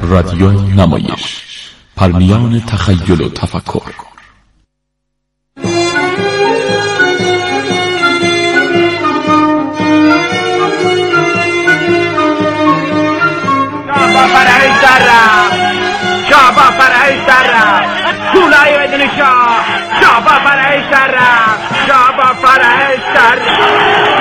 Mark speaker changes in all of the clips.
Speaker 1: رادیو نمایش، پرمیان تخیل و تفکر.
Speaker 2: شابا فرهی سرم کولای بدون شاه شابا فرهی سرم شابا فرهی سرم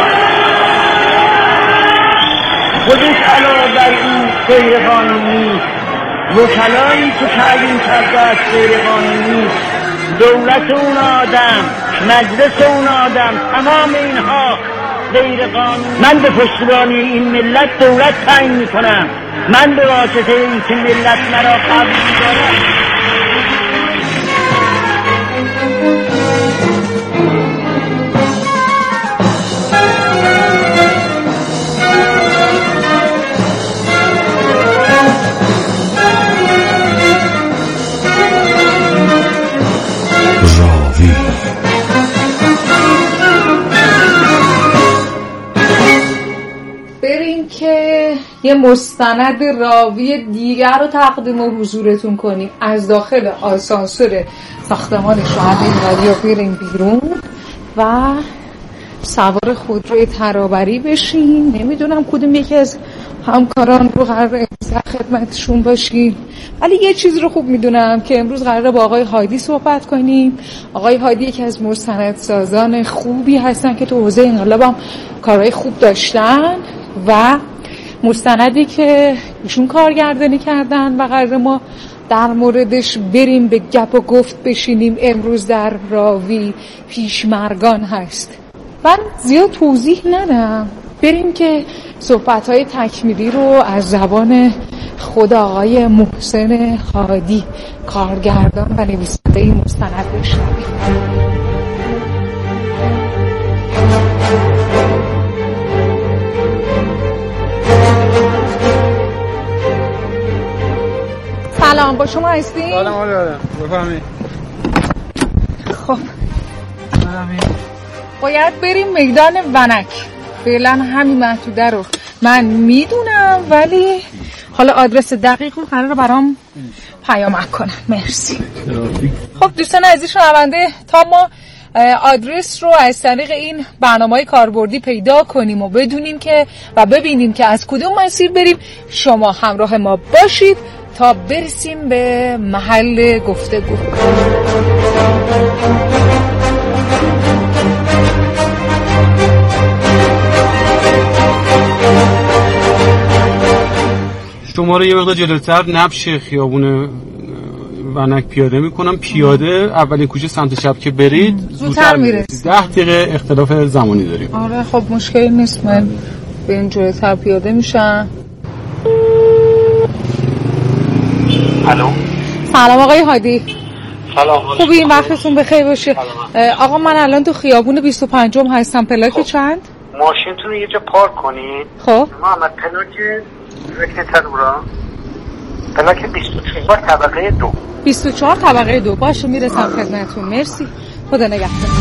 Speaker 2: خودش علاوه بر این غیر قانونی وکلایی که تعیین کرده از غیر قانونی دولت اون آدم مجلس اون آدم تمام اینها غیر قانونی. من به پشتیبانی این ملت دولت تعیین میکنم. من به واسطه این که ملت مرا قبول می‌دارد.
Speaker 3: بریم که یه مستند راوی دیگر رو تقدیم حضورتون کنیم از داخل آسانسور ساختمان شهر رادیو. بریم بیرون و سوار خودروی ترابری بشیم. نمیدونم کدوم یکی از همکاران رو قراره امروز خدمتشون باشیم، ولی یه چیز رو خوب میدونم که امروز قراره با آقای هادی صحبت کنیم. آقای هادی یکی از مستندسازان خوبی هستن که تو حوزه انقلاب هم کارهای خوب داشتن و مستندی که ایشون کارگردانی کردن و قراره ما در موردش بریم به گپ و گفت بشینیم امروز در راوی پیشمرگان هست. من زیاد توضیح ندم، بریم که صحبت‌های تکمیلی رو از زبان خود آقای محسن هادی کارگردان و نویسنده این مستند بشنویم. سلام، با شما هستیم؟
Speaker 4: سلام آره بفهمید.
Speaker 3: خب باید بریم میدان ونک. فعلا همین محدوده رو من میدونم، ولی حالا آدرس دقیق رو قراره برام پیام کنم. مرسی. خب دوستان عزیز شنونده، تا ما آدرس رو از طریق این برنامه‌های کاربردی پیدا کنیم و بدونیم که و ببینیم که از کدوم مسیر بریم، شما همراه ما باشید تا برسیم به محل گفتگو.
Speaker 4: شما رو یه مقدار جلوتر نبش خیابون ونک پیاده میکنم. پیاده اولین کوچه سمت چپ که برید زودتر میرسید. 10 دقیقه اختلاف زمانی داریم.
Speaker 3: آره خب مشکلی نیست، من بریم جلوتر پیاده میشم.
Speaker 2: الو.
Speaker 3: سلام آقای هادی.
Speaker 2: سلام.
Speaker 3: خوبی؟ وقتتون بخیر باشه. آقا من الان تو خیابون 25 هستم. پلاک
Speaker 2: خب.
Speaker 3: چند؟
Speaker 2: ماشینتون رو یه جا پارک کنید.
Speaker 3: خب
Speaker 2: محمد پلاک رکنتر برا پلاک 24 طبقه 2.
Speaker 3: 24 طبقه 2. باشه میرسم خدمتتون. مرسی، خدا نگهدار.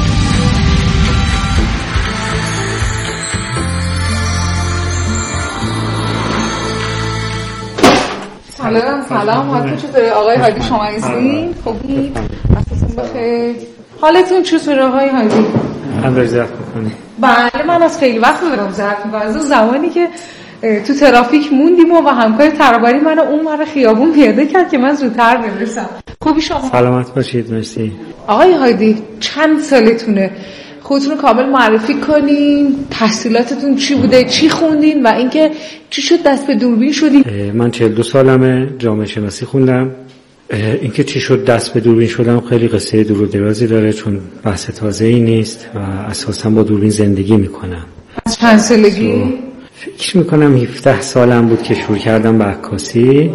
Speaker 3: سلام حالتون چطوره آقای هادی؟ شما هستین؟ خوبی؟ وقتتون بخیر. حالتون چطوره آقای هادی؟
Speaker 4: هم زرد میکنی؟
Speaker 3: بله من از خیلی وقت دارم زرد میکنم، از اون زمانی که تو ترافیک موندیم و همکار ترابری منو اون ور خیابون پیاده کرد که من زودتر برسم. خوبی شما؟
Speaker 4: سلامت باشید. مرسی.
Speaker 3: آقای هادی چند سالتونه؟ خودتون رو کامل معرفی کنین. تحصیلاتتون چی بوده؟ چی خوندین؟ و اینکه چی شد دست به دوربین شدین؟
Speaker 5: من 42 سالمه، جامعه شناسی خوندم. اینکه چی شد دست به دوربین شدم خیلی قصه دور و درازی داره، چون بحث تازه‌ای نیست و اساسا با دوربین زندگی میکنم.
Speaker 3: از چند سالگی؟
Speaker 5: فکر میکنم 17 سالم بود که شروع کردم به عکاسی.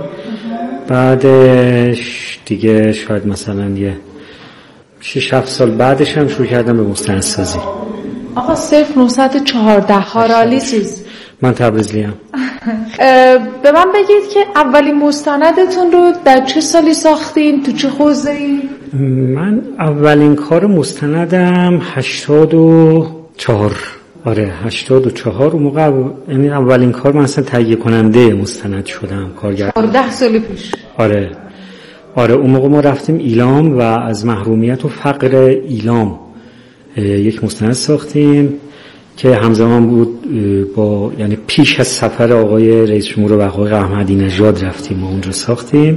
Speaker 5: بعدش دیگه شاید مثلا یه 6-7 سال بعدش هم شروع کردم به مستندسازی.
Speaker 3: آقا صرف 914 هارالی چیز.
Speaker 5: من تبریزلیم.
Speaker 3: به من بگید که اولین مستندتون رو در چه سالی ساختین؟ تو چه حوزه‌ای؟
Speaker 5: من اولین کار مستندم 84 آره 84 اون موقع یعنی اولین کار من اصلا تهیه کننده مستند شدم، کارگر
Speaker 3: 10 سال پیش.
Speaker 5: آره اون موقع ما رفتیم ایلام و از محرومیت و فقر ایلام یک مستند ساختیم که همزمان بود با یعنی پیش از سفر آقای رئیس جمهور و آقای احمدی نژاد رفتیم و اونجا ساختیم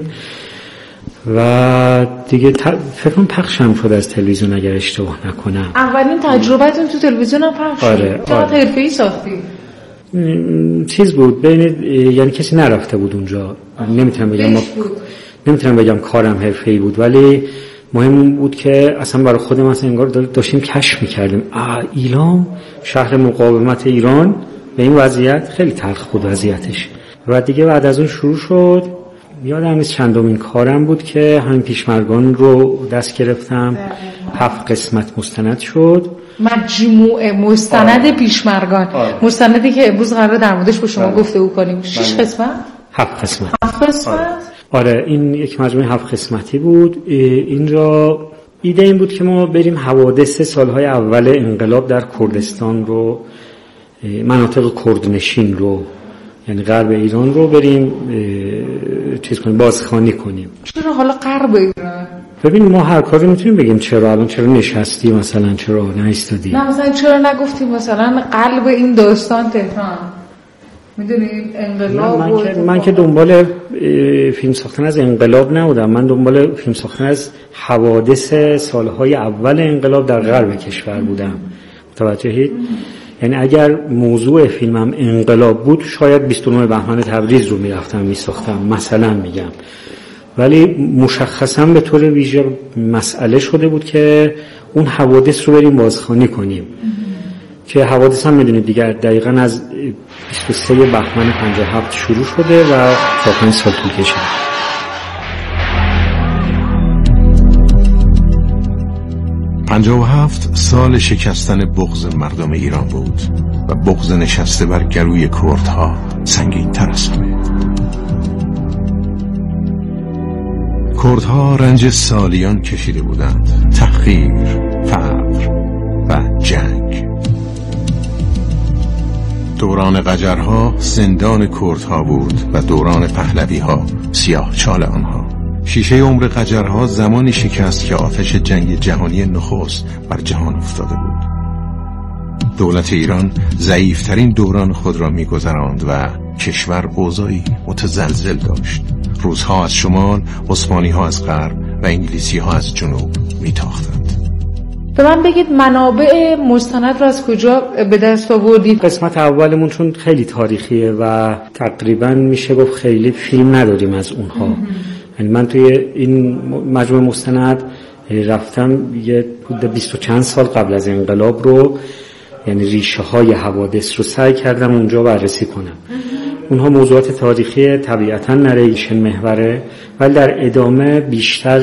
Speaker 5: و دیگه فکر کنم پخش هم شد از تلویزیون اگر اشتباه نکنم.
Speaker 3: اولین تجربتون تو تلویزیون هم پخش شد؟
Speaker 5: آره.
Speaker 3: حرفه‌ای ساختی؟
Speaker 5: چیز بود بین یعنی کسی نرفته بود اونجا، نمیتونم بگم کارم حرفه‌ای بود، ولی مهم بود که اصلا برای خودم اصلا انگار داشتیم کشف میکردیم ایلام شهر مقاومت ایران به این وضعیت خیلی تلخ بود وضعیتش. و دیگه بعد از اون شروع شد، یادم نیست چندمین کارم بود که همین پیشمرگان رو دست گرفتم، 7 قسمت مستند شد،
Speaker 3: مجموعه مستند پیشمرگان. مستندی که امروز قراره در موردش با شما گفتگو کنیم. 6 قسمت؟
Speaker 5: 7 قسمت.
Speaker 3: 7 قسمت؟
Speaker 5: آره این یک مجموعه 7 قسمتی بود. اینجا ایده این بود که ما بریم حوادث سالهای اول انقلاب در کردستان رو، مناطق کردنشین رو، یعنی غرب ایران رو بریم چیز کنیم، بازخوانی کنیم.
Speaker 3: چرا حالا غرب ایران؟
Speaker 5: ببین ما هر کاری میتونیم بگیم چرا الان چرا نشستی مثلا، چرا نایستادی،
Speaker 3: نه مثلا چرا نگفتیم مثلا قلب این داستان تهران، میدونید انقلاب.
Speaker 5: من که دنبال فیلم ساختن از انقلاب نبودم، من دنبال فیلم ساختن از حوادث سالهای اول انقلاب در غرب کشور بودم. متوجهید؟ یعنی اگر موضوع فیلمم انقلاب بود شاید 29 بهمن تبریز رو میرفتم میساختم مثلا میگم، ولی مشخصا به طور ویژه مسئله شده بود که اون حوادث رو بریم بازخوانی کنیم که حوادث هم میدونید دیگر دقیقاً از 23 بهمن 57 شروع شده و تا 5 سال طول کشید.
Speaker 6: هفت سال شکستن بغض مردم ایران بود و بغض نشسته بر گروی کردها سنگین تر از همه. کردها رنج سالیان کشیده بودند، تحقیر، فقر و جنگ. دوران قجرها زندان کردها بود و دوران پهلوی‌ها سیاه چال آنها. شیشه عمر قجرها زمانی شکست که آتش جنگ جهانی نخست بر جهان افتاده بود. دولت ایران ضعیفترین دوران خود را می‌گذراند و کشور اوضاعی متزلزل داشت. روس‌ها از شمال، عثمانی‌ها از غرب و انگلیسی‌ها از جنوب می‌تاختند.
Speaker 3: به من بگید منابع مستند را از کجا به دست آوردید؟
Speaker 5: قسمت اولمون چون خیلی تاریخیه و تقریباً میشه گفت خیلی فیلم نداریم از اونها. یعنی من توی این مجموعه مستند رفتم یه 20 و چند سال قبل از انقلاب رو، یعنی ریشه های حوادث رو سعی کردم اونجا بررسی کنم. اونها موضوعات تاریخی طبیعتاً نریشن محوره، ولی در ادامه بیشتر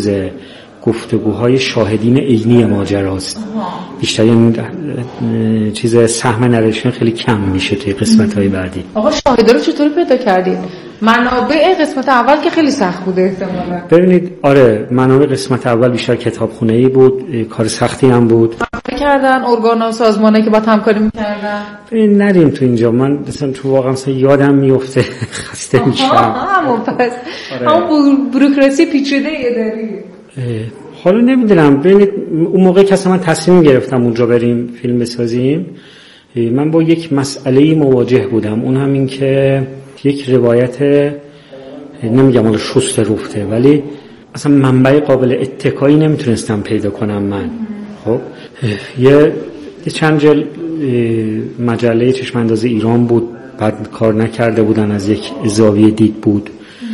Speaker 5: گفتگوهای شاهدین عینی ماجراست. بیشتر یعنی سهم نریشن خیلی کم میشه توی قسمت‌های بعدی.
Speaker 3: آقا شاهدا رو چطوری پیدا کردید؟ منابع قسمت اول که خیلی سخت بوده احتمالاً.
Speaker 5: ببینید آره منابع قسمت اول بیشتر کتابخونه‌ای بود، کار سختی هم بود.
Speaker 3: کردن ارگان و سازمانایی که با همکاری می‌کردن.
Speaker 5: ببین نریم تو اینجا، من مثلا تو واقعا یادم میفته خسته میشم.
Speaker 3: همون بوروکراسی پیچیده‌ای داری.
Speaker 5: حالا نمیدونم، ببینید اون موقع که من تصمیم گرفتم اونجا بریم فیلم بسازیم، من با یک مسئله مواجه بودم، اون هم این که یک روایت نمیگم حالا شست رفته، ولی اصلا منبع قابل اتکایی نمیتونستم پیدا کنم من. خب یه چند جلد مجله چشم انداز ایران بود، بعد کار نکرده بودن، از یک زاویه دید بود،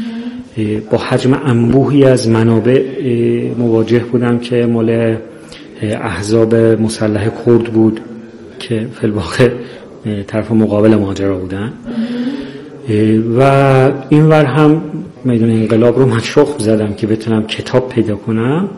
Speaker 5: با حجم انبوهی از منابع مواجه بودم که مال احزاب مسلح کرد بود که فی الواقع طرف مقابل ماجرا بودن و اینور هم میدون انقلاب رو من شخم زدم که بتونم کتاب پیدا کنم.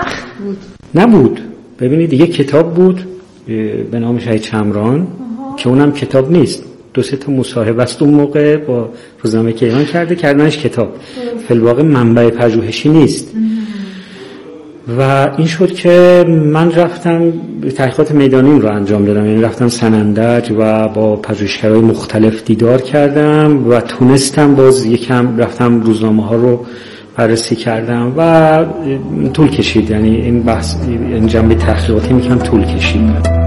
Speaker 5: نبود. ببینید یه کتاب بود به نام شهید شمران که اونم کتاب نیست، 2-3 تا مصاحبه است اون موقع با روزنامه کیهان کردنش کتاب، فی الواقع منبع پژوهشی نیست. و این شد که من رفتم تحقیقات میدانیم رو انجام دادم، یعنی رفتم سنندج و با پژوهشگرای مختلف دیدار کردم و تونستم باز یکم رفتم روزنامه ها رو بررسی کردم و طول کشید، یعنی این بحث این جنبه تحقیقاتی میکنم طول کشید.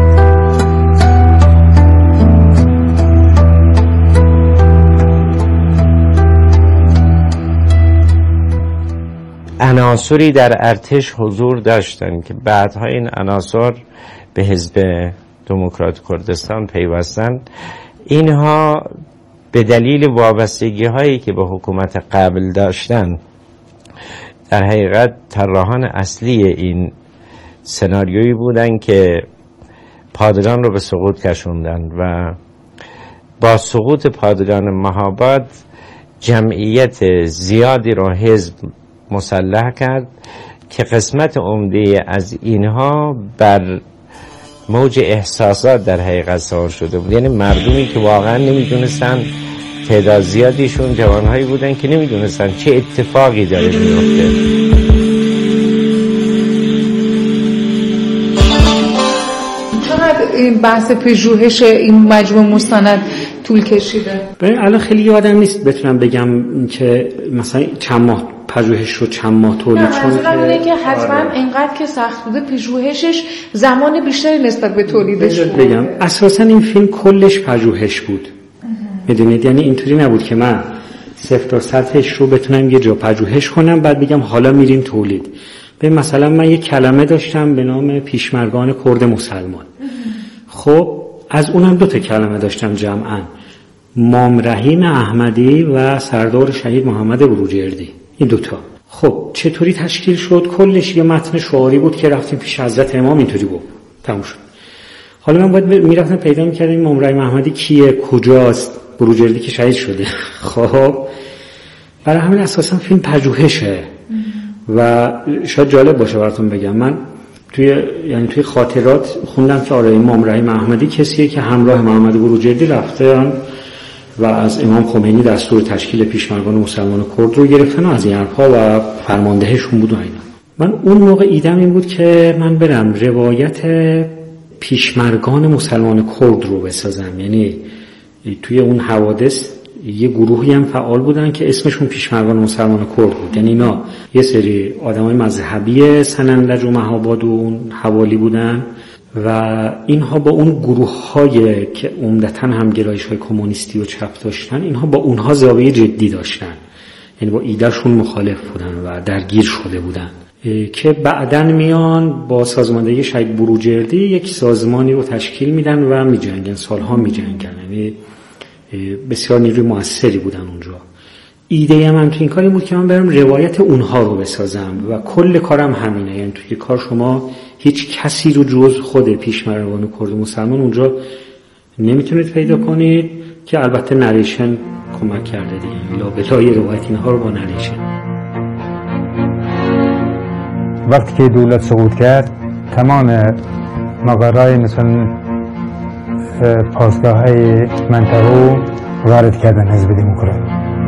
Speaker 7: عناصری در ارتش حضور داشتند که بعدها این عناصر به حزب دموکرات کردستان پیوستند. اینها به دلیل وابستگی هایی که به حکومت قبل داشتند در حقیقت طراحان اصلی این سناریویی بودند که پادگان رو به سقوط کشوندند و با سقوط پادگان مهاباد جمعیت زیادی رو حزب مسلح کرد که قسمت عمده از اینها بر موج احساسات در حقیقت سوار شده بود، یعنی مردمی که واقعا نمیدونستن، تعداد زیادیشون جوانهایی بودن که نمیدونستن چه اتفاقی داره میفته.
Speaker 3: چقدر این بحث پژوهش این مجموع مستند طول کشیده؟
Speaker 5: ببین الان خیلی یادم نیست بتونم بگم که مثلا چند ماه پژوهش رو چند ماه طول، چون
Speaker 3: که حتما اینقدر که سخت بوده پژوهشش زمان بیشتری نسبت به تولیدش بود.
Speaker 5: بگم اساسا این فیلم کلش پژوهش بود، میدونید، یعنی اینطوری نبود که من 0 تا 100 رو بتونم یه جا پژوهش کنم بعد بگم حالا میریم تولید. به مثلا من یه کلمه داشتم به نام پیشمرگان کرد مسلمان، خب از اونم 2 تا کلمه داشتم جمعاً، مام رحیم احمدی و سردار شهید محمد بروجردی، این 2 تا. خب چطوری تشکیل شد؟ کلش یه متن شعاری بود که رفتیم پیش حضرت امام، اینطوری بود تموم شد. حالا من باید میرفتم پیدا میکردم این مام رحیم احمدی کیه، کجاست، بروجردی که شهید شده. خب برای همین اساسا فیلم پژوهشه و شاید جالب باشه براتون بگم، من توی خاطرات خوندم که آره امام رحیم احمدی کسیه که همراه محمد بروجردی رفتن و از امام خمینی دستور تشکیل پیشمرگان مسلمان کرد رو گرفتن و از این حرفا و فرماندهشون بود و اینا. من اون موقع ایدم این بود که من برم روایت پیشمرگان مسلمان کرد رو بسازم، یعنی توی اون حوادث یه گروهی هم فعال بودن که اسمشون پیشمرگان مسلمان کرد بود، یعنی اینا یه سری آدمای مذهبی سنندج و مهاباد و اون حوالی بودن و اینها با اون گروه‌های که عمدتاً هم گرایش‌های کمونیستی و چپ داشتن، اینها با اونها زاویه جدی داشتن، یعنی با ایدهشون مخالف بودن و درگیر شده بودن که بعداً میان با سازماندهی شهید بروجردی یک سازمانی رو تشکیل میدن و میجنگن، سالها میجنگن، یعنی بسیار نیروی موثری بودن اونجا. ایده من تو این کاری بود که من برم روایت اونها رو بسازم و کل کارم همینه، یعنی توی کار شما هیچ کسی رو جز خود پیشمرگان کرد مسلمان اونجا نمیتونید پیدا کنید که البته نریشن کمک کرده دیگه، لابلای روایت اینها رو با نریشن.
Speaker 8: وقتی که دولت سقوط کرد تمام مقرهای مثل پاسگاه‌های منطقه وارد کردن حزب دموکرات.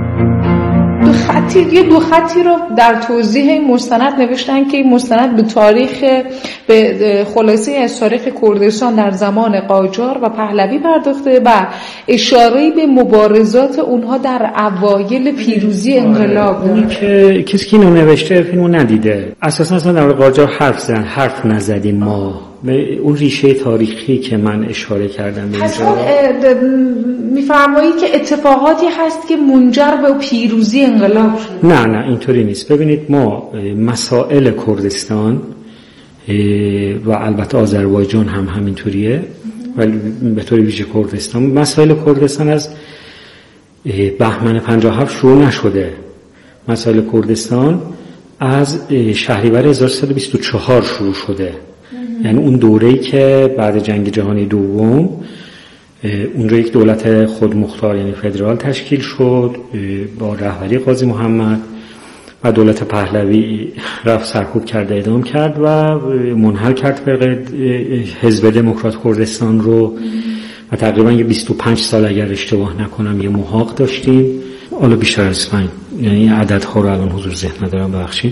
Speaker 3: دو خطی رو در توضیح این مستند نوشتن که این مستند به خلاصه از تاریخ کردستان در زمان قاجار و پهلوی پرداخته و اشاره‌ای به مبارزات اونها در اوایل پیروزی انقلاب.
Speaker 5: اونی که کسی که اینو نوشته فیلمو ندیده، اساسا در قاجار حرف نزدیم ما به اون ریشه تاریخی که من اشاره کردم به اینجا.
Speaker 3: میفرمایی که اتفاقاتی هست که منجر به پیروزی انقلاب شد؟
Speaker 5: نه اینطوری نیست. ببینید ما مسائل کردستان و البته آذربایجان هم همینطوریه ولی به طور ویژه کردستان، مسائل کردستان از بهمن 57 شروع نشده. مسائل کردستان از شهریور 1324 شروع شده، یعنی اون دوره‌ای که بعد جنگ جهانی دوم اونجا یک دولت خودمختار یعنی فدرال تشکیل شد با رهبری قاضی محمد و دولت پهلوی رفت سرکوب کرد، اعدام کرد و منحل کرد فرقه حزب دموکرات کردستان رو و تقریبا یه 25 سال اگر اشتباه نکنم یه محاق داشتیم، حالا بیشتر از 5، یعنی عددها رو الان حضور ذهن ندارم ببخشید.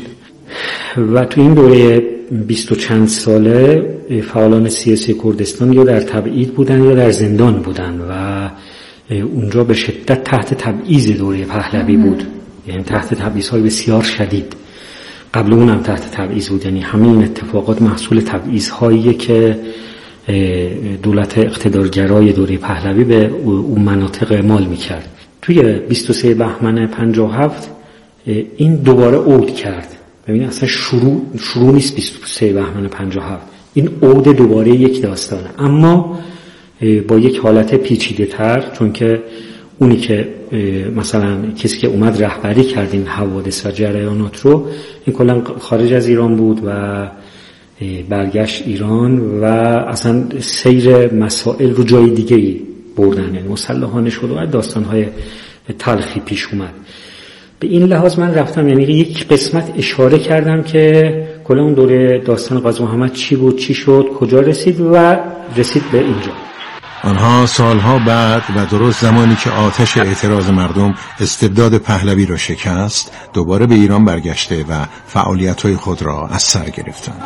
Speaker 5: و تو این دوره 20 و چند ساله فعالان سیاسی کردستان یا در تبعید بودن یا در زندان بودن و اونجا به شدت تحت تبعیض دوره پهلوی بود، یعنی تحت تبعیض‌های بسیار شدید. قبل اونم تحت تبعیض بود، یعنی همین اتفاقات محصول تبعیض‌هاییه که دولت اقتدارگرای دوره پهلوی به اون مناطق اعمال میکرد. توی 23 بهمن 57 این دوباره عود کرد. ببینید اصلا شروع نیست 23 بهمن 57، این عود دوباره یک داستانه، اما با یک حالت پیچیده تر، چون که اونی که مثلا کسی که اومد رهبری کرد این حوادث و جریانات رو، این کلا خارج از ایران بود و برگشت ایران و اصلا سیر مسائل رو جای دیگه‌ای بردن، یعنی مسلحانه شد و داستان‌های تلخی پیش اومد. به این لحاظ من رفتم، یعنی یک قسمت اشاره کردم که کلا اون دوره داستان قاضی محمد چی بود، چی شد، کجا رسید و رسید به اینجا.
Speaker 6: آنها سالها بعد و درست زمانی که آتش اعتراض مردم استبداد پهلوی را شکست، دوباره به ایران برگشته و فعالیت‌های خود را از سر گرفتند.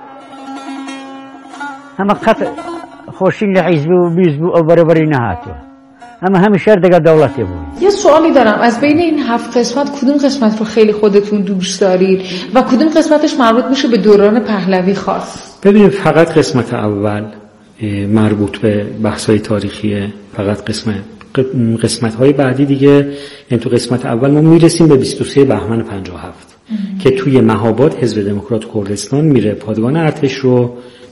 Speaker 9: اما خط خوشین لحزب و بیزب و برابری نهاتو، اما همیشه دیگه دولتی بود.
Speaker 3: یه سوالی دارم، از بین این 7 قسمت کدوم قسمت رو خیلی خودتون دوست دارید و کدوم قسمتش مربوط میشه به دوران پهلوی خاص؟
Speaker 5: ببینید فقط قسمت اول مربوط به بحث‌های تاریخیه، فقط قسمت‌های بعدی دیگه، یعنی تو قسمت اول ما میرسیم به 23 بهمن 57 که توی مهاباد حزب دموکرات کردستان میره پادگان ارتش رو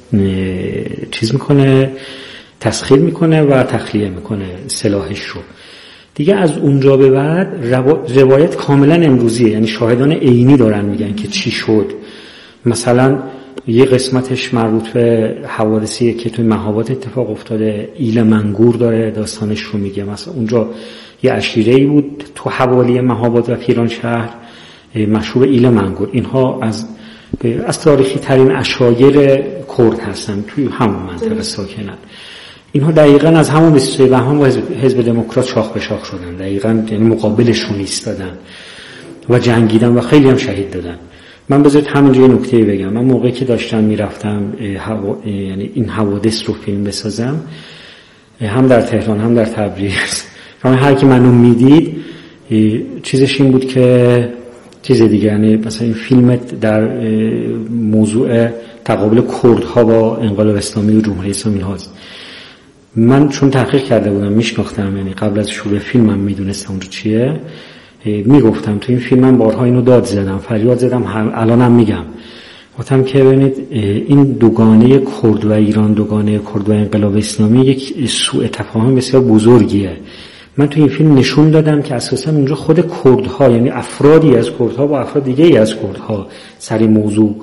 Speaker 5: چیز میکنه، تسخیر میکنه و تخلیه میکنه سلاحش رو. دیگه از اونجا به بعد روایت کاملا امروزیه، یعنی شاهدان عینی دارن میگن که چی شد. مثلا یه قسمتش مربوط به حوادثیه که توی مهاباد اتفاق افتاده، ایل منگور داره داستانش رو میگه. مثلا اونجا یه عشیره‌ای بود تو حوالی مهاباد و پیرانشهر مشهور ایل منگور، اینها از تاریخی ترین عشایر کرد هستن، توی همون منطقه ساکنن. اینها دقیقاً از همون 23 بهمن با حزب دموکرات شاخ به شاخ شدن، دقیقاً یعنی مقابلشون ایستادن و جنگیدن و خیلی هم شهید دادن. من بذارید همونجا یه نکته بگم. من موقعی که داشتم میرفتم یعنی این حوادث رو فیلم بسازم، هم در تهران هم در تبریز، هر کی منو میدید چیزش این بود که چیز دیگه، یعنی مثلا این فیلم در موضوع تقابل کردها با انقلاب اسلامی و جمهوری اسلامی هاست. من چون تحقیق کرده بودم میشناختم، یعنی قبل از شروع فیلمم میدونستم اونجا چیه، میگفتم تو این فیلمم بارها اینو داد زدم، فریاد زدم، الانم میگم، گفتم که ببینید این دوگانه کرد و ایران، دوگانه کرد و انقلاب اسلامی یک سوء تفاهم بسیار بزرگیه. من تو این فیلم نشون دادم که اساسا اونجا خود کردها، یعنی افرادی از کردها با افراد دیگه از کردها سر این موضوع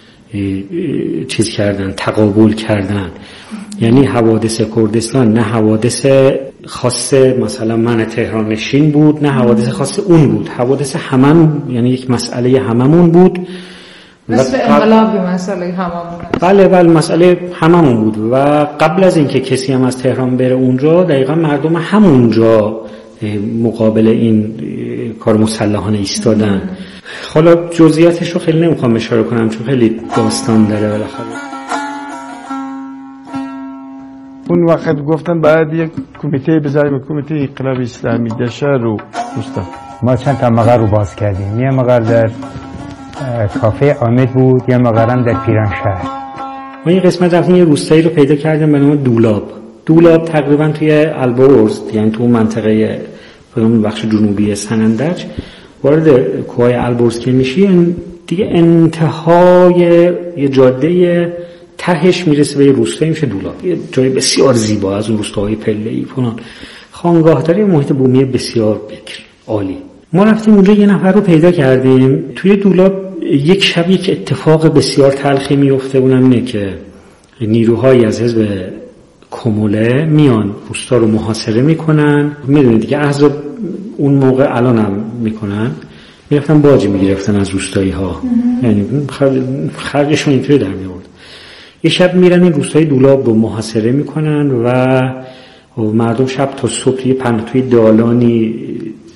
Speaker 5: چیز کردن، تقابل کردن. یعنی حوادث کردستان نه حوادث خاص مثلا من تهران نشین بود، نه حوادث خاص اون بود، حوادث هممون، یعنی یک مسئله هممون بود.
Speaker 3: مثل انقلاب مسئله هممون.
Speaker 5: بله مسئله هممون بود و قبل از اینکه کسی هم از تهران بره اونجا، دقیقا مردم همونجا مقابل این کار مسلحانه ایستادن. حالا جزئیاتش رو خیلی نمیخوام اشاره کنم چون خیلی داستان داره بالاخره.
Speaker 10: اون وقت گفتن باید یک کمیته بذاریم، کمیته انقلاب اسلامی در شهر رو دوستان.
Speaker 8: ما چند تا مقر رو باز کردیم، یه مقر در کافه آمد بود، یه مقرم در پیرانشهر.
Speaker 5: ما این قسمت رفتیم یه روستایی رو پیدا کردیم به نام دولاب تقریبا توی البرز، یعنی تو منطقه بخش جنوبی سنندج، وارد کوههای البرز که میشی دیگه انتهای یه جاده تهش میرسه به یه روستایی میشه دولاب، یه جای بسیار زیبا، از اون روستاهای پله‌ای فلان، خانگاه داره، محیط بومی بسیار بکر عالی. ما رفتیم اونجا یه نفر رو پیدا کردیم توی دولاب. یک شب یک اتفاق بسیار تلخی میفته، اونم اینه که نیروهایی از حزب کموله میان روستا رو محاصره میکنن. میدونید دیگه احزاب اون موقع الان هم میکنن، میرفتن باجی میگرفتن از روستایی ها، یعنی خرجشون اینطوری در میورد. یه شب میرن این روستای دولاب رو محاصره میکنن و مردم شب تا صبح توی دالانی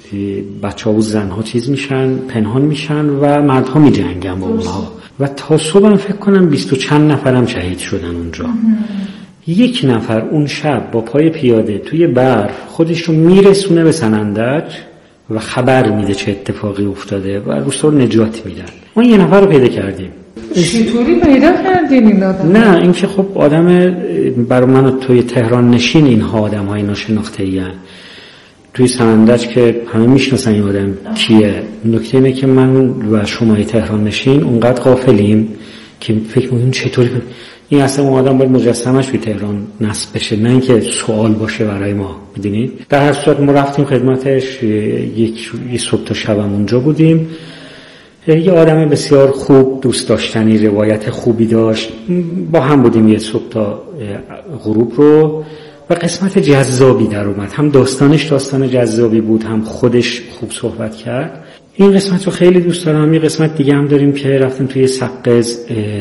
Speaker 5: بچه‌ها و زن‌ها چیز میشن، پنهان میشن و مردها میجنگن با اونها و تا صبح فکر کنم 20 و چند نفرم شهید شدن اونجا. یک نفر اون شب با پای پیاده توی برف خودش رو میرسونه به سنندج و خبر میده چه اتفاقی افتاده و روستا رو نجات میدن. ما یه نفر رو پیدا کردیم.
Speaker 3: چطوری پیدا کردین این آدم؟
Speaker 5: نه اینکه خب آدم برای من توی تهران نشین اینها آدم های ناشناخته هستند. توی سنندج که همه میشناسن این آدم کیه. نکته اینه که من و شمای تهران نشین اونقدر غافلیم که فکر می‌کنیم چطوری این اصلا اون آدم باید مجسمش توی تهران نصب بشه، نه اینکه سوال باشه برای ما. می‌دونید در هر صورت ما رفتیم خدمتش، یه صبح تا شبم اونجا بودیم. یه آدم بسیار خوب، دوست داشتنی، روایت خوبی داشت. با هم بودیم یه صبح تا غروب رو و قسمت جذابی در اومد. هم داستانش داستان جذابی بود، هم خودش خوب صحبت کرد. این قسمت رو خیلی دوست دارم. یه قسمت دیگه هم داریم که رفتیم توی سقز،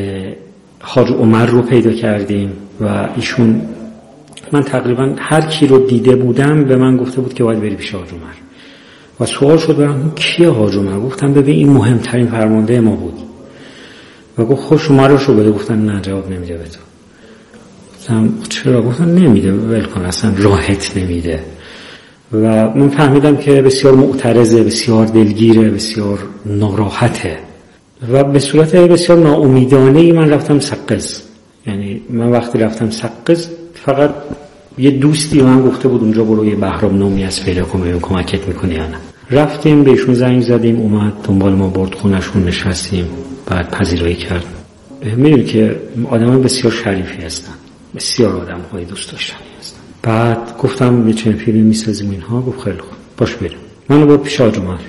Speaker 5: حاج عمر رو پیدا کردیم و ایشون، من تقریبا هر کی رو دیده بودم به من گفته بود که باید بری پیش حاج عمر و سوال شد برام کیه حاج عمر؟ گفتم ببین این مهمترین فرمانده ما بود و گفت خب شماره‌اش رو بده. گفتن نه جواب نمیده به تو. گفتم چرا؟ گفتن نمیده، ول کن، اصلا راحت نمیده. و من فهمیدم که بسیار معترضه، بسیار دلگیره، بسیار ناراحته و به صورت بسیار ناامیدانه‌ای من رفتم سقز. یعنی من وقتی رفتم سقز فقط یه دوستی من گفته بود اونجا برو یه بهرام نامی از پیدا کن ببین کمکت میکنه یا نه. رفتیم بهشون زنگ زدیم، اومد دنبال ما برد خونه‌شون، نشستیم، بعد پذیرایی کرد. میدونی که آدم بسیار شریفی هستن، بسیار آدم‌های دوست داشتنی هستن. بعد گفتم یه چنین فیلمی میسازیم اینها. گفت خیلی خوب باش بریم. منو برد پیش حاج عمر.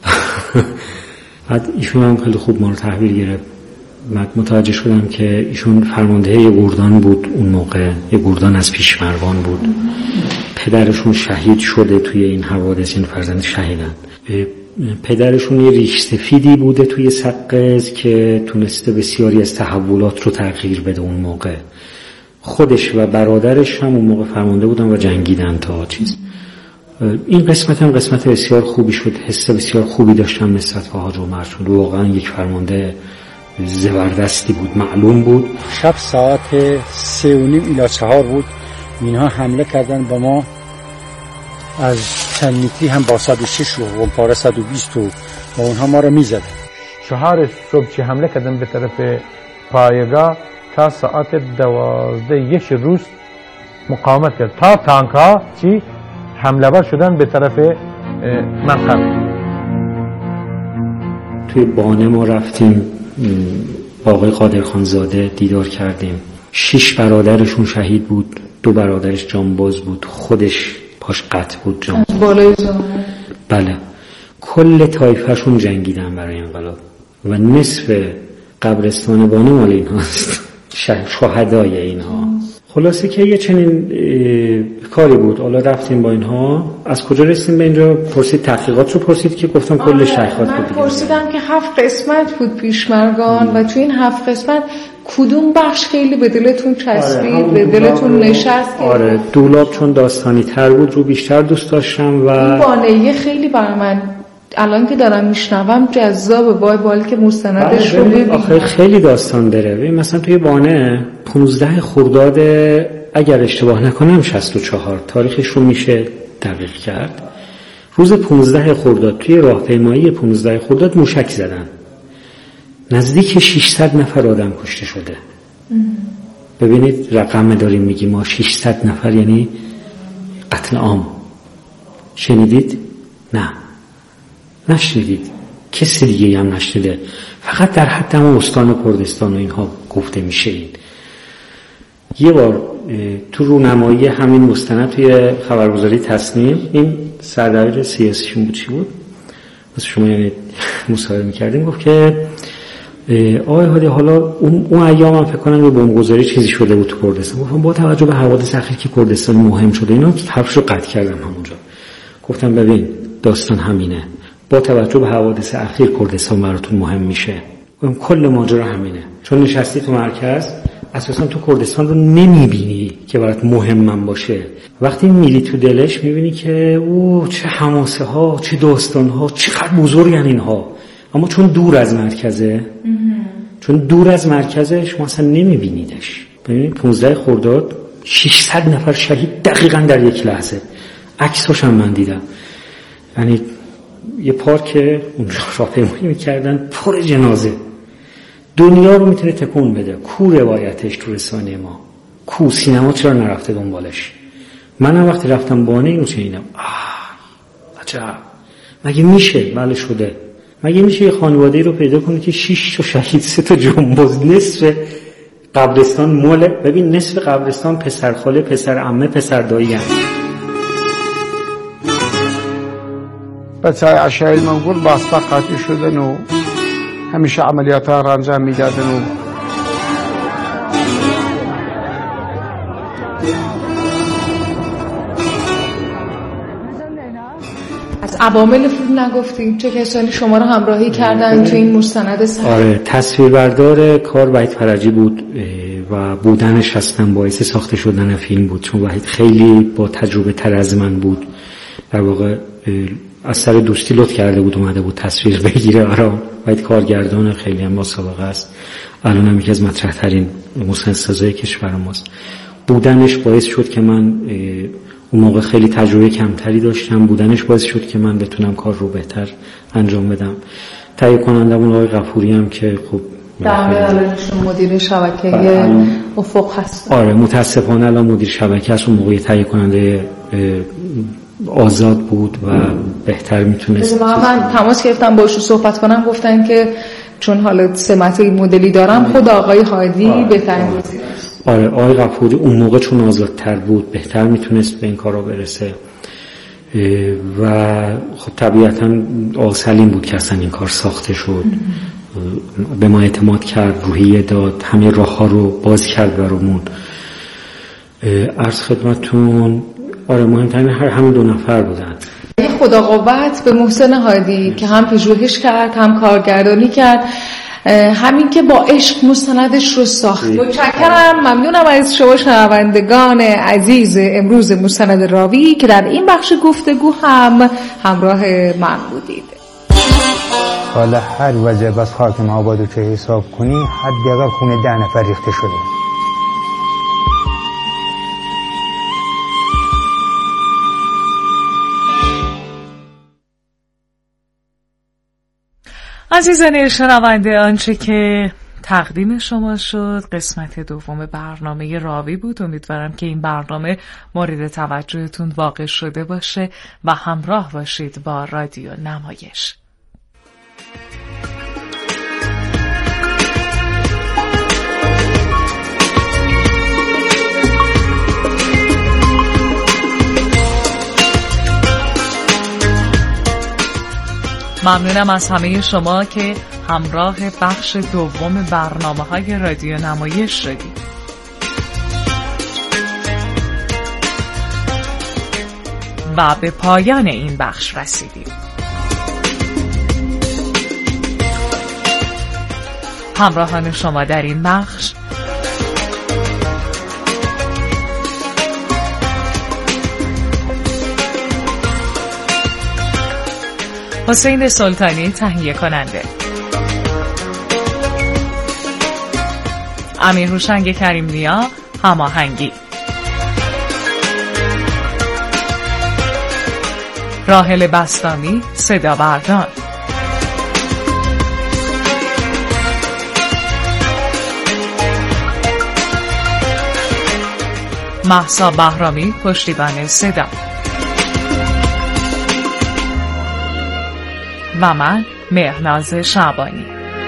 Speaker 5: بعد ایشون هم خیلی خوب ما رو تحویل گرفت. بعد متوجه شدم که ایشون فرمانده یه گردان بود اون موقع، یه گردان از پیشمروان بود. پدرشون شهید شده توی این حوادث، این فرزند شهیدن. پدرشون یه ریش سفیدی بوده توی سقز که تونسته بسیاری از تحولات رو تغییر بده اون موقع. خودش و برادرش هم اون موقع فرمانده بودن و جنگیدن تا چیز. این قسمت هم قسمت بسیار خوبی شد. حس بسیار خوبی داشتم نسبت به حاج عمر، چون واقعا یک فرمانده زبردستی بود، معلوم بود.
Speaker 11: شب ساعت 3:30 الی 4 بود. اینها حمله کردن به ما از چند متری، هم با 106 و پاره 120 و اونها ما رو میزدن.
Speaker 12: 4 صبح چه حمله کردن به طرف پایگاه تا ساعت 12 روز مقاومت کرد تا تانک‌ها چی حمله ور شدن به طرف منقل.
Speaker 5: توی بانه ما رفتیم با آقای قادرخانزاده دیدار کردیم. 6 برادرشون شهید بود، 2 برادرش جانباز بود، خودش پاش قطع بود جان.
Speaker 3: بالای جامعه.
Speaker 5: بله. کل طایفه‌شون جنگیدن برای انقلاب و نصف قبرستان بانه مال اینهاست. شهدای اینها. خلاصه که یه چنین کاری بود. حالا رفتیم با اینها. از کجا رسیدیم به اینجا؟ پرسید تحقیقات رو پرسید که گفتم کل شیخات بود.
Speaker 3: من پرسیدم که 7 قسمت بود پیشمرگان و تو این 7 قسمت کدوم بخش خیلی به دلتون چسبید، به دلتون نشست؟
Speaker 5: آره دولاب چون داستانی تر بود رو بیشتر دوست داشتم و
Speaker 3: این بانه‌ای خیلی برای من الان که دارم میشنوم جذابه. بالی که مستندش رو ببینیم.
Speaker 5: آخه خیلی داستان داره. ببین مثلا توی بانه 15 خرداد اگر اشتباه نکنم 64 تاریخش رو میشه دقیق کرد. روز 15 خرداد توی راهپیمایی 15 خرداد موشک زدن. نزدیک 600 نفر آدم کشته شده. ببینید رقم داریم میگیم ما 600 نفر، یعنی قتل عام. شنیدید؟ نه نشنیدید، کسی دیگه هم نشنیده، فقط در حد هم استان کردستان و اینها گفته میشه. این یه بار تو رونمایی همین مستند توی خبرگزاری تصنیم، این سردبیر سیاسیشون بود، چی بود واسه شما یعنی مصاحبه میکردیم، گفت که آقای هادی حالا اون ایام هم فکر کنم یه بمبگذاری چیزی شده بود تو کردستان. گفتم با توجه به حوادث اخیر که کردستان مهم شده اینا حرفشو قطع کردم همونجا. گفتم ببین داستان همینه، با توجه به حوادث اخیر کردستان براتون مهم میشه. کل ماجرا همینه. چون نشستی تو مرکز اساسا تو کردستان رو نمیبینی، که برات مهمم باشه. وقتی میری تو دلش میبینی که او چه حماسه ها، چه داستان ها، چقدر بزرگن اینها، اما چون دور از مرکزش ما اصلا نمیبینیدش. ببینید 15 خرداد 600 نفر شهید دقیقاً در یک لحظه. عکساش هم من دیدم. یعنی یه پارک اونجا راهپیمایی میکردن پر جنازه. دنیا رو میتونه تکون بده. کو روایتش تو رسانه ما، کو سینما چرا نرفته دنبالش؟ منم وقتی رفتم بانه اینو شنیدم، عجب، مگه میشه؟ بله شده. مگه میشه یه خانواده رو پیدا کنی که 6 تا شهید، 3 تا جنباز، نصف قبرستان مال، ببین نصف قبرستان پسر خاله، پسر عمه، پسر دایی هست.
Speaker 10: بچه های اشیای منگول باستا قاطی شدن و همیشه عملیات ها را انجام میدادن و
Speaker 3: از عوامل فیلم نگفتیم. چه کسانی شما رو همراهی کردن تو این مستند سر؟
Speaker 5: آره، تصویربردار کار وحید فرجی بود و بودنش هستن باعث ساخته شدن فیلم بود، چون وحید خیلی با تجربه تر از من بود. در واقع از سر دوستی لطف کرده بود اومده بود تصویر بگیره. آرام وحید کارگردان خیلی هم با سابقه است، الان هم یکی از مطرح ترین مستندسازای کشور ماست. بودنش باعث شد که من اون موقع خیلی تجربه کمتری داشتم، بودنش باعث شد که من بتونم کار رو بهتر انجام بدم. تهیه کنندمون آقای غفوری هم که خب
Speaker 3: الانشون مدیر شبکه افق هست.
Speaker 5: آره متاسفانه الان مدیر شبکه است. اون موقع تهیه کننده آزاد بود و بهتر میتونست.
Speaker 3: من تماس گرفتم باشون صحبت کنم، گفتن که چون حالا سمت این مدلی دارم خود آقای هادی بهترین گزینه است.
Speaker 5: آره آقای غفوری اون موقع چون آزادتر بود بهتر میتونست به این کارا برسه و خب طبیعتا آقای سلیم بود که اصلا این کار ساخته شد. به ما اعتماد کرد، روحیه داد، همه راه ها رو باز کرد برامون. عرض خدمتون آره مهمترین همین 2 نفر بودن.
Speaker 3: خدا قوت به محسن هادی که هم پژوهش کرد هم کارگردانی کرد، همین که با عشق مستندش رو ساخت. متشکرم، ممنونم از شما شنوندگان عزیز امروز مستند راوی که در این بخش گفتگو هم همراه من بودید.
Speaker 8: حالا هر وجه بس خاکم آبادو که حساب کنی حداقل خونه 10 نفر ریخته شده.
Speaker 13: عزیزان شنونده، آنچه که تقدیم شما شد قسمت دوم برنامه راوی بود. امیدوارم که این برنامه مورد توجهتون واقع شده باشه و همراه باشید با رادیو نمایش. ممنونم از همه شما که همراه بخش دوم برنامه‌های رادیو نمایش شدید. و به پایان این بخش رسیدیم. همراهان شما در این بخش حسین سلطانی تهیه کننده، امیر هوشنگ کریم نیا هماهنگی، راحل بستامی صدا بردار، مهسا بهرامی پشتیبان صدا و من مهناز شعبانی.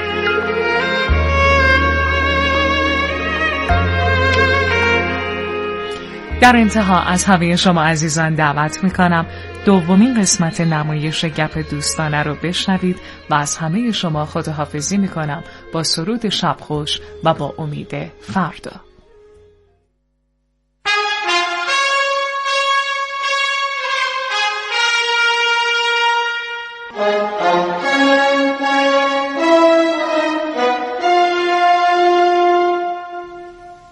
Speaker 13: در انتها از همه شما عزیزان دعوت میکنم دومین قسمت نمایش گپ دوستانه رو بشنوید و از همه شما خداحافظی میکنم با سرود شب خوش و با امید فردا.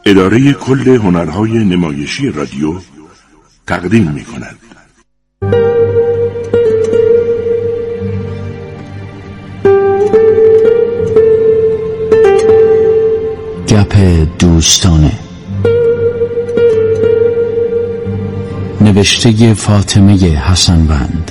Speaker 14: اداره کل هنرهای نمایشی رادیو تقدیم می کند.
Speaker 1: گپ دوستانه، نوشته فاطمه حسنوند،